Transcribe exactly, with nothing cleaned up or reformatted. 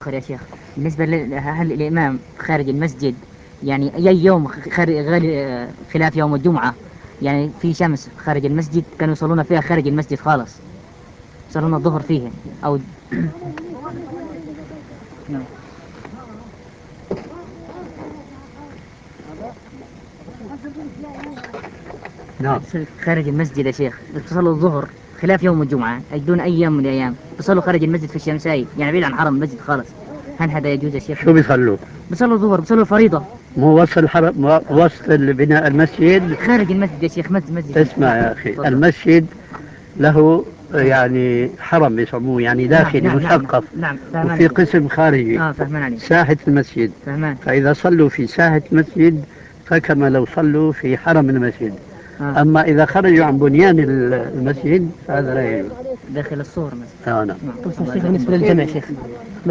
يا شيخ، بالنسبة ل- هل الإمام خارج المسجد يعني أي يوم خارج غير خلاف يوم الجمعة؟ يعني في شمس خارج المسجد كانوا يصلون فيها خارج المسجد خالص، يصلون الظهر فيه أو نعم. نعم. خارج المسجد يا شيخ تصلوا الظهر خلاف يوم الجمعة أي دون أي يوم من الأيام، تصلوا خارج المسجد في الشمساء يعني بعيد عن حرم المسجد خالص، هل هذا يجوز يا شيخ؟ شو بيصلوا؟ بيصلوا الظهر، بيصلوا الفريضة مو وصل حرم، مو وصل بناء المسجد. خارج المسجد يا شيخ، مسجد مسجد. اسمع يا أخي، تفضل. المسجد له يعني حرم يسموه، يعني نعم داخلي نعم نعم مثقف، نعم فهمان وفي عليك. قسم خارجي اه فهمان عليك. ساحة المسجد. فهمان. فإذا صلوا في ساحة المسجد فكما لو صلوا في حرم المسجد. آه. أما إذا خرجوا عن بنيان المسجد فهذا لا يجوز. داخل الصور مثلا. آه نعم. نعم. بالنسبة للجمع شيخ